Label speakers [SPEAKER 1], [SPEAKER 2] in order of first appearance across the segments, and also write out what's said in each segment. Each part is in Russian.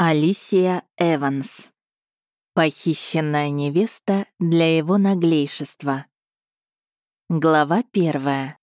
[SPEAKER 1] Алисия Эванс. Похищенная невеста для его наглейшества. Глава 1.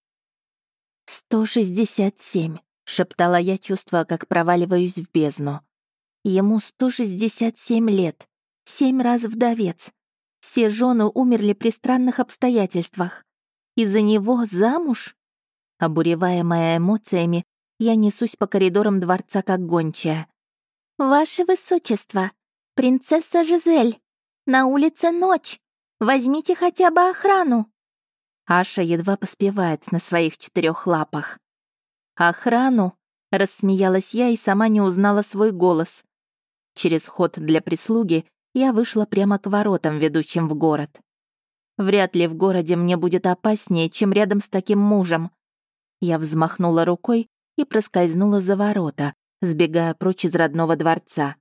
[SPEAKER 1] 167, шептала я, чувствуя, как проваливаюсь в бездну. Ему 167 лет, 7 раз вдовец. Все жены умерли при странных обстоятельствах. Из-за него замуж? Обуреваемая эмоциями, я несусь по коридорам дворца, как гончая. «Ваше Высочество, принцесса Жизель, на улице ночь. Возьмите хотя бы охрану». Аша едва поспевает на своих 4 лапах. «Охрану?» — рассмеялась я и сама не узнала свой голос. Через ход для прислуги я вышла прямо к воротам, ведущим в город. Вряд ли в городе мне будет опаснее, чем рядом с таким мужем. Я взмахнула рукой и проскользнула за ворота, сбегая прочь из родного дворца.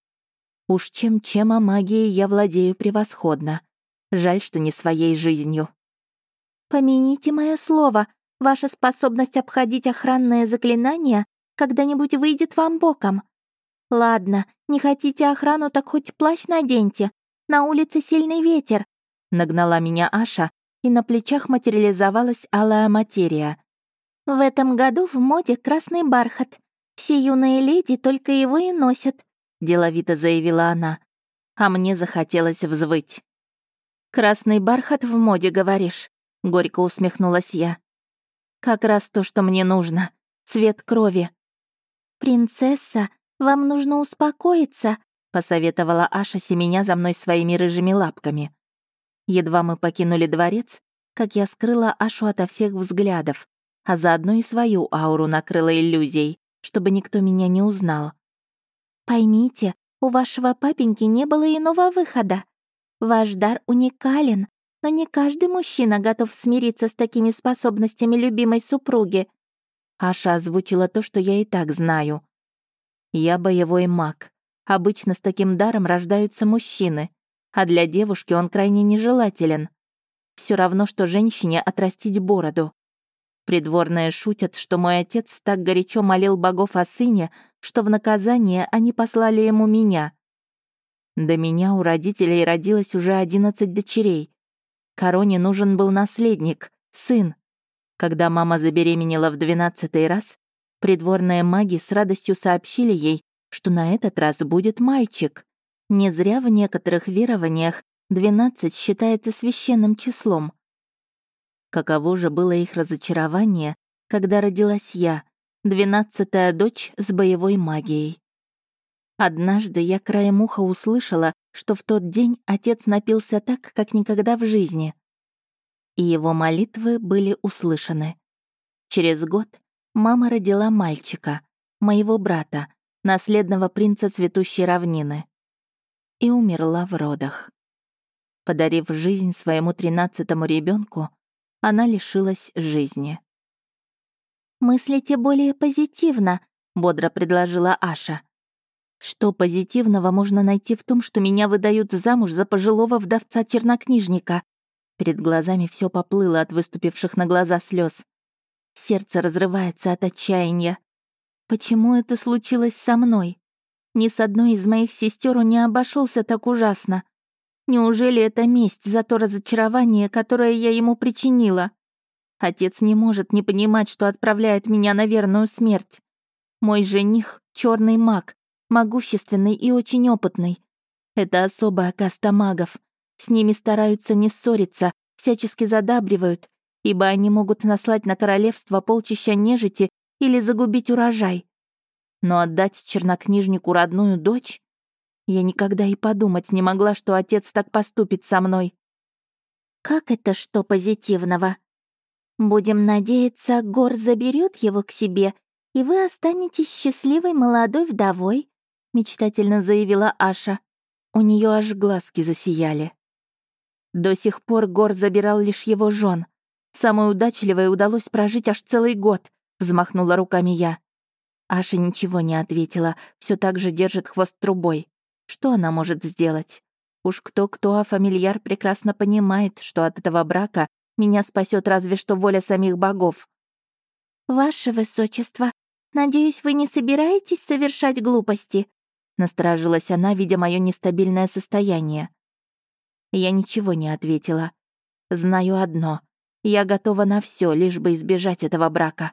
[SPEAKER 1] Уж чем-чем, а магией я владею превосходно. Жаль, что не своей жизнью. «Помяните мое слово, ваша способность обходить охранные заклинания когда-нибудь выйдет вам боком. Ладно, не хотите охрану, так хоть плащ наденьте. На улице сильный ветер», — нагнала меня Аша, и на плечах материализовалась алая материя. «В этом году в моде красный бархат. Все юные леди только его и носят», — деловито заявила она. А мне захотелось взвыть. «Красный бархат в моде, говоришь?» — горько усмехнулась я. «Как раз то, что мне нужно. Цвет крови». «Принцесса, вам нужно успокоиться», — посоветовала Аша, семеня за мной своими рыжими лапками. Едва мы покинули дворец, как я скрыла Ашу ото всех взглядов, а заодно и свою ауру накрыла иллюзией, чтобы никто меня не узнал. «Поймите, у вашего папеньки не было иного выхода. Ваш дар уникален, но не каждый мужчина готов смириться с такими способностями любимой супруги». Аша озвучила то, что я и так знаю. «Я боевой маг. Обычно с таким даром рождаются мужчины, а для девушки он крайне нежелателен. Все равно, что женщине отрастить бороду. Придворные шутят, что мой отец так горячо молил богов о сыне, что в наказание они послали ему меня. До меня у родителей родилось уже 11 дочерей. Короне нужен был наследник, сын. Когда мама забеременела в 12-й раз, придворные маги с радостью сообщили ей, что на этот раз будет мальчик. Не зря в некоторых верованиях 12 считается священным числом. Каково же было их разочарование, когда родилась я, 12-я дочь с боевой магией. Однажды я краем уха услышала, что в тот день отец напился так, как никогда в жизни. И его молитвы были услышаны. Через год мама родила мальчика, моего брата, наследного принца цветущей равнины. И умерла в родах. Подарив жизнь своему 13-му ребенку, она лишилась жизни. «Мыслите более позитивно», — бодро предложила Аша. «Что позитивного можно найти в том, что меня выдают замуж за пожилого вдовца-чернокнижника?» Перед глазами все поплыло от выступивших на глаза слез. Сердце разрывается от отчаяния. Почему это случилось со мной? Ни с одной из моих сестер он не обошелся так ужасно. Неужели это месть за то разочарование, которое я ему причинила? Отец не может не понимать, что отправляет меня на верную смерть. Мой жених — черный маг, могущественный и очень опытный. Это особая каста магов. С ними стараются не ссориться, всячески задабривают, ибо они могут наслать на королевство полчища нежити или загубить урожай. Но отдать чернокнижнику родную дочь? Я никогда и подумать не могла, что отец так поступит со мной. «Как это что позитивного? Будем надеяться, Гор заберет его к себе, и вы останетесь счастливой молодой вдовой», мечтательно заявила Аша. У нее аж глазки засияли. До сих пор Гор забирал лишь его жен. Самой удачливой удалось прожить аж целый год, взмахнула руками я. Аша ничего не ответила, все так же держит хвост трубой. Что она может сделать? Уж кто-кто, а фамильяр прекрасно понимает, что от этого брака меня спасет разве что воля самих богов. «Ваше Высочество, надеюсь, вы не собираетесь совершать глупости?» Насторожилась она, видя мое нестабильное состояние. Я ничего не ответила. Знаю одно. Я готова на все, лишь бы избежать этого брака.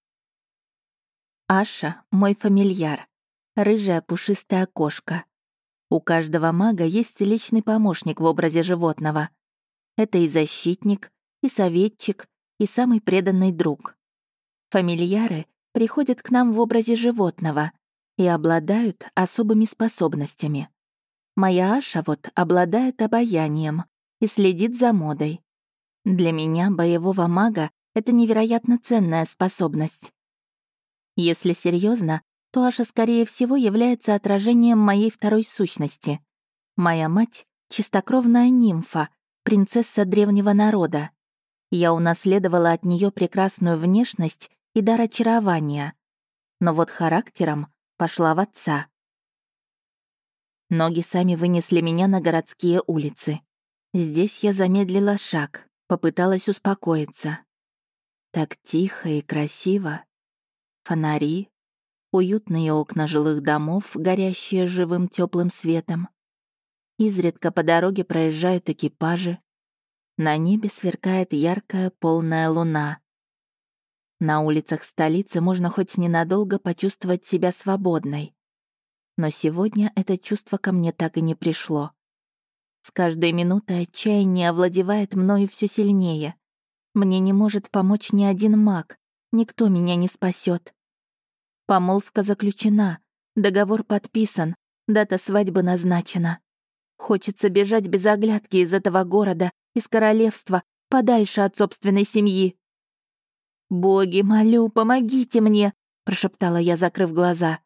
[SPEAKER 1] Аша — мой фамильяр. Рыжая пушистая кошка. У каждого мага есть личный помощник в образе животного. Это и защитник, и советчик, и самый преданный друг. Фамильяры приходят к нам в образе животного и обладают особыми способностями. Моя Аша вот обладает обаянием и следит за модой. Для меня, боевого мага, это невероятно ценная способность. Если серьезно, то Аша, скорее всего, является отражением моей второй сущности. Моя мать — чистокровная нимфа, принцесса древнего народа. Я унаследовала от нее прекрасную внешность и дар очарования. Но вот характером пошла в отца. Ноги сами вынесли меня на городские улицы. Здесь я замедлила шаг, попыталась успокоиться. Так тихо и красиво. Фонари, уютные окна жилых домов, горящие живым теплым светом. Изредка по дороге проезжают экипажи. На небе сверкает яркая полная луна. На улицах столицы можно хоть ненадолго почувствовать себя свободной. Но сегодня это чувство ко мне так и не пришло. С каждой минутой отчаяние овладевает мною все сильнее. Мне не может помочь ни один маг, никто меня не спасет. Помолвка заключена, договор подписан, дата свадьбы назначена. Хочется бежать без оглядки из этого города, из королевства, подальше от собственной семьи. «Боги, молю, помогите мне!» — прошептала я, закрыв глаза.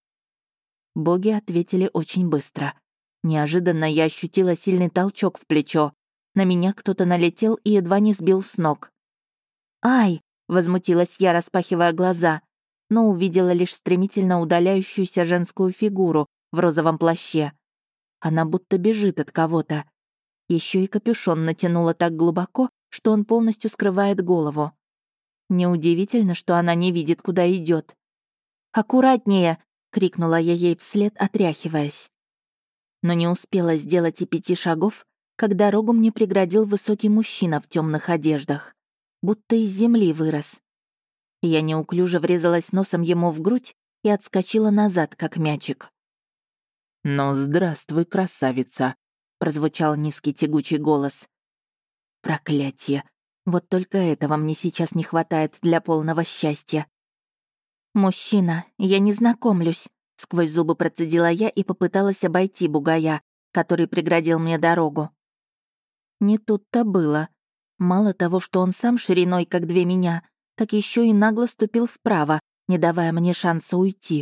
[SPEAKER 1] Боги ответили очень быстро. Неожиданно я ощутила сильный толчок в плечо. На меня кто-то налетел и едва не сбил с ног. «Ай!» — возмутилась я, распахивая глаза, но увидела лишь стремительно удаляющуюся женскую фигуру в розовом плаще. Она будто бежит от кого-то. Еще и капюшон натянула так глубоко, что он полностью скрывает голову. Неудивительно, что она не видит, куда идет. «Аккуратнее!» — крикнула я ей вслед, отряхиваясь. Но не успела сделать и 5 шагов, как дорогу мне преградил высокий мужчина в темных одеждах, будто из земли вырос. Я неуклюже врезалась носом ему в грудь и отскочила назад, как мячик.
[SPEAKER 2] «Ну, здравствуй, красавица!» — прозвучал низкий тягучий голос.
[SPEAKER 1] Проклятие! Вот только этого мне сейчас не хватает для полного счастья. «Мужчина, я не знакомлюсь», — сквозь зубы процедила я и попыталась обойти бугая, который преградил мне дорогу. Не тут-то было. Мало того, что он сам шириной, как 2 меня, так еще и нагло ступил вправо, не давая мне шанса уйти.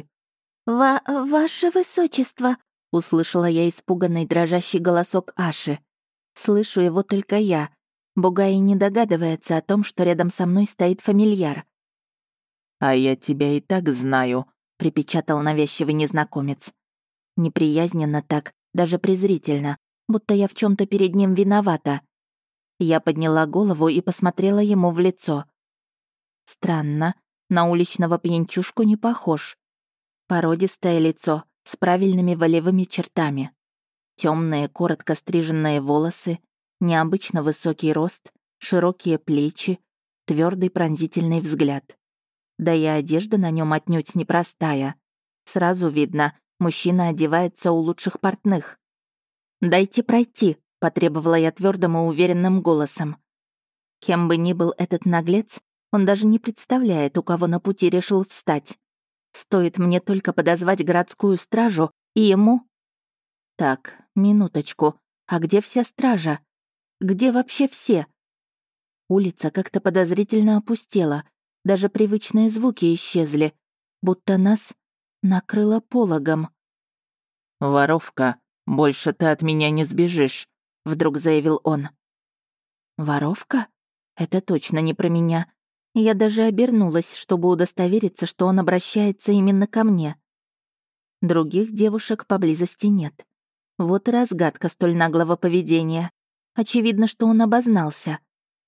[SPEAKER 1] «Ваше высочество», — услышала я испуганный дрожащий голосок Аши. Слышу его только я. Бугай не догадывается о том, что рядом со мной стоит фамильяр.
[SPEAKER 2] «А я тебя и так знаю»,
[SPEAKER 1] — припечатал навязчивый незнакомец. Неприязненно так, даже презрительно, будто я в чем то перед ним виновата. Я подняла голову и посмотрела ему в лицо. Странно, на уличного пьянчушку не похож. Породистое лицо с правильными волевыми чертами. Темные, коротко стриженные волосы, необычно высокий рост, широкие плечи, твердый пронзительный взгляд. Да и одежда на нем отнюдь непростая. Сразу видно, мужчина одевается у лучших портных. «Дайте пройти», — потребовала я твердым и уверенным голосом. Кем бы ни был этот наглец, он даже не представляет, у кого на пути решил встать. Стоит мне только подозвать городскую стражу, и ему... Так, минуточку, а где вся стража? Где вообще все? Улица как-то подозрительно опустела, даже привычные звуки исчезли, будто нас накрыло пологом.
[SPEAKER 2] «Воровка, больше ты от меня не сбежишь», — вдруг заявил он.
[SPEAKER 1] «Воровка? Это точно не про меня. Я даже обернулась, чтобы удостовериться, что он обращается именно ко мне. Других девушек поблизости нет. Вот и разгадка столь наглого поведения. Очевидно, что он обознался.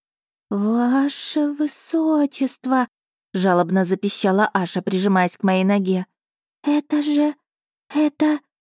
[SPEAKER 1] «Ваше высочество!» — жалобно запищала Аша, прижимаясь к моей ноге. «Это же... это...»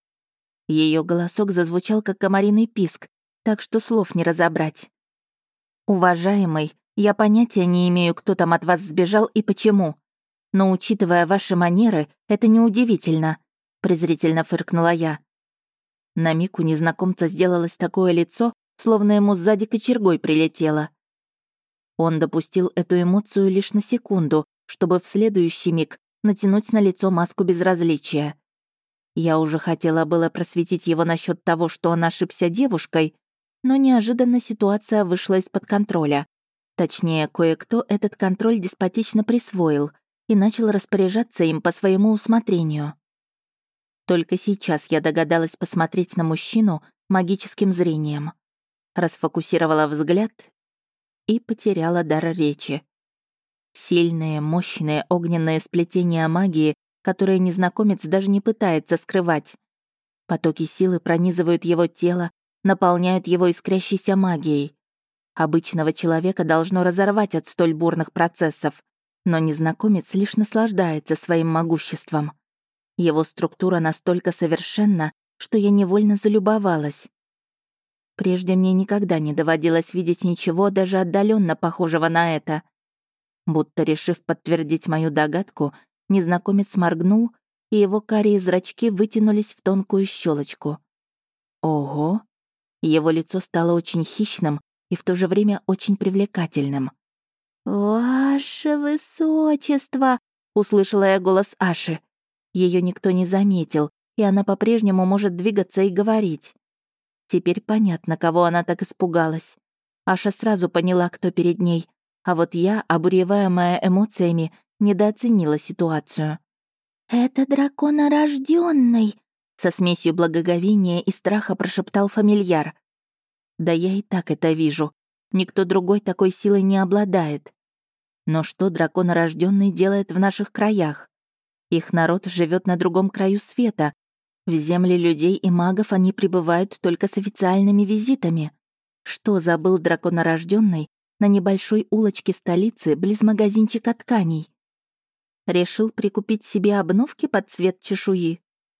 [SPEAKER 1] Ее голосок зазвучал, как комариный писк, так что слов не разобрать. «Уважаемый, я понятия не имею, кто там от вас сбежал и почему. Но, учитывая ваши манеры, это неудивительно», — презрительно фыркнула я. На миг у незнакомца сделалось такое лицо, словно ему сзади кочергой прилетело. Он допустил эту эмоцию лишь на секунду, чтобы в следующий миг натянуть на лицо маску безразличия. Я уже хотела было просветить его насчет того, что он ошибся девушкой, но неожиданно ситуация вышла из-под контроля. Точнее, кое-кто этот контроль деспотично присвоил и начал распоряжаться им по своему усмотрению. Только сейчас я догадалась посмотреть на мужчину магическим зрением. Расфокусировала взгляд и потеряла дар речи. Сильные, мощные огненные сплетения магии, которые незнакомец даже не пытается скрывать. Потоки силы пронизывают его тело, наполняют его искрящейся магией. Обычного человека должно разорвать от столь бурных процессов, но незнакомец лишь наслаждается своим могуществом. Его структура настолько совершенна, что я невольно залюбовалась. Прежде мне никогда не доводилось видеть ничего даже отдаленно похожего на это. Будто решив подтвердить мою догадку, незнакомец моргнул, и его карие зрачки вытянулись в тонкую щелочку. Ого! Его лицо стало очень хищным и в то же время очень привлекательным. «Ваше высочество!» — услышала я голос Аши. Ее никто не заметил, и она по-прежнему может двигаться и говорить. Теперь понятно, кого она так испугалась. Аша сразу поняла, кто перед ней, а вот я, обуреваемая эмоциями, недооценила ситуацию. «Это драконорождённый!» — со смесью благоговения и страха прошептал фамильяр. «Да я и так это вижу. Никто другой такой силой не обладает. Но что драконорождённый делает в наших краях? Их народ живет на другом краю света. В земли людей и магов они прибывают только с официальными визитами. Что забыл драконорождённый на небольшой улочке столицы близ магазинчика тканей? Решил прикупить себе обновки под цвет чешуи?